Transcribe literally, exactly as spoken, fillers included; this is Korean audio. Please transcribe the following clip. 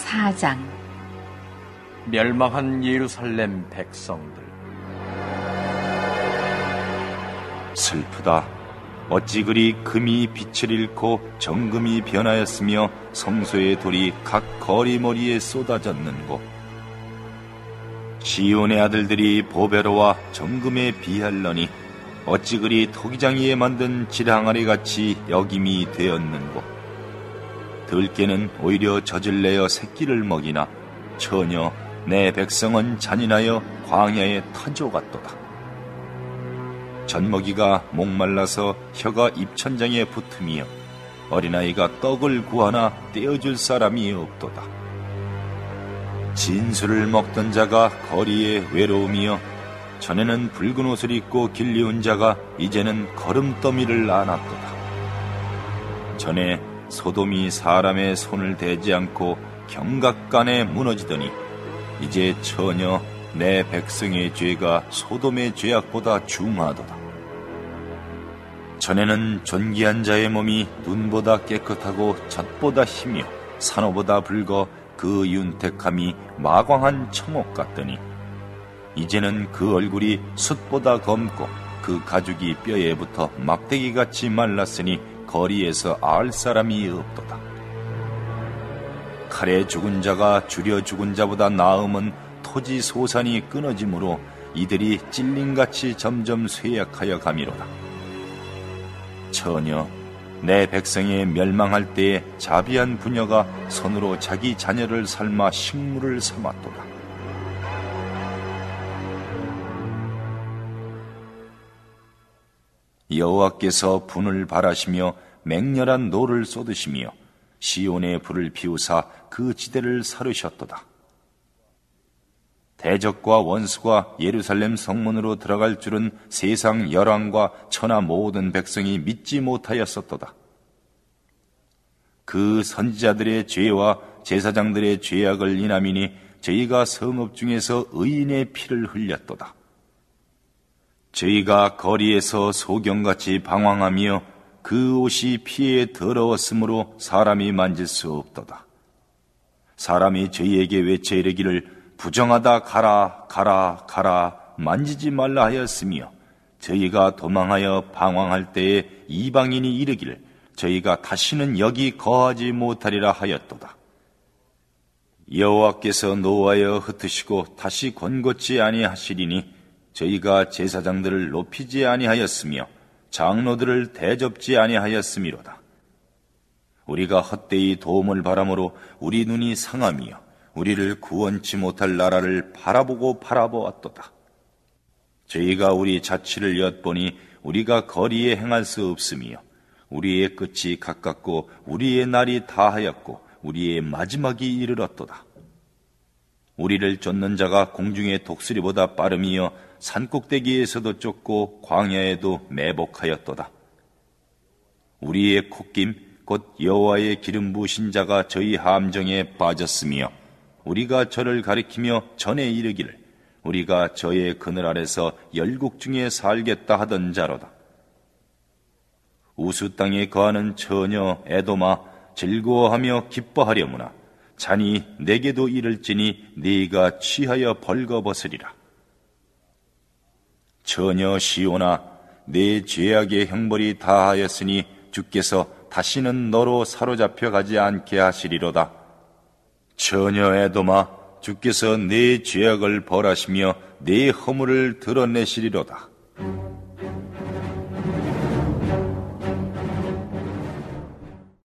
사 장. 멸망한 예루살렘 백성들. 슬프다. 어찌 그리 금이 빛을 잃고 정금이 변하였으며 성소의 돌이 각 거리머리에 쏟아졌는고. 시온의 아들들이 보배로와 정금에 비할러니 어찌 그리 토기장이에 만든 질항아리같이 여김이 되었는고. 들깨는 오히려 젖을 내어 새끼를 먹이나 처녀 내 백성은 잔인하여 광야의 타조 같도다. 젖먹이가 목말라서 혀가 입천장에 붙으며 어린아이가 떡을 구하나 떼어줄 사람이 없도다. 진술을 먹던 자가 거리에 외로움이여 전에는 붉은 옷을 입고 길리운 자가 이제는 거름더미를 안았도다. 전에 소돔이 사람의 손을 대지 않고 경각간에 무너지더니 이제 처녀 내 백성의 죄가 소돔의 죄악보다 중하도다. 전에는 존귀한 자의 몸이 눈보다 깨끗하고 젖보다 희며 산호보다 붉어 그 윤택함이 마광한 청옥 같더니 이제는 그 얼굴이 숯보다 검고 그 가죽이 뼈에 붙어 막대기같이 말랐으니 거리에서 알 사람이 없도다. 칼에 죽은 자가 줄여 죽은 자보다 나음은 토지 소산이 끊어지므로 이들이 찔림같이 점점 쇠약하여 가미로다. 처녀 내 백성이 멸망할 때에 자비한 부녀가 손으로 자기 자녀를 삶아 식물을 삼았도다. 여호와께서 분을 발하시며 맹렬한 노를 쏟으시며 시온의 불을 피우사 그 지대를 사르셨도다. 대적과 원수가 예루살렘 성문으로 들어갈 줄은 세상 열왕과 천하 모든 백성이 믿지 못하였었도다. 그 선지자들의 죄와 제사장들의 죄악을 인함이니 저희가 성읍 중에서 의인의 피를 흘렸도다. 저희가 거리에서 소경같이 방황하며 그 옷이 피에 더러웠으므로 사람이 만질 수 없도다. 사람이 저희에게 외쳐 이르기를 부정하다 가라 가라 가라 만지지 말라 하였으며 저희가 도망하여 방황할 때에 이방인이 이르기를 저희가 다시는 여기 거하지 못하리라 하였도다. 여호와께서 노하여 흩으시고 다시 권고치 아니하시리니 저희가 제사장들을 높이지 아니하였으며 장로들을 대접지 아니하였음이로다. 우리가 헛되이 도움을 바람으로 우리 눈이 상하며 우리를 구원치 못할 나라를 바라보고 바라보았도다. 저희가 우리 자취를 엿보니 우리가 거리에 행할 수 없으며 우리의 끝이 가깝고 우리의 날이 다하였고 우리의 마지막이 이르렀도다. 우리를 쫓는 자가 공중의 독수리보다 빠름이여 산꼭대기에서도 쫓고 광야에도 매복하였도다. 우리의 콧김 곧 여호와의 기름 부으신 자가 저희 함정에 빠졌으며 우리가 저를 가리키며 전에 이르기를 우리가 저의 그늘 아래서 열국 중에 살겠다 하던 자로다. 우수 땅에 거하는 처녀 에돔아 즐거워하며 기뻐하려무나 잔이 내게도 이를지니 네가 취하여 벌거벗으리라. 처녀 시온아 내 죄악의 형벌이 다하였으니 주께서 다시는 너로 사로잡혀 가지 않게 하시리로다. 처녀 에돔아 주께서 내 죄악을 벌하시며 내 허물을 드러내시리로다.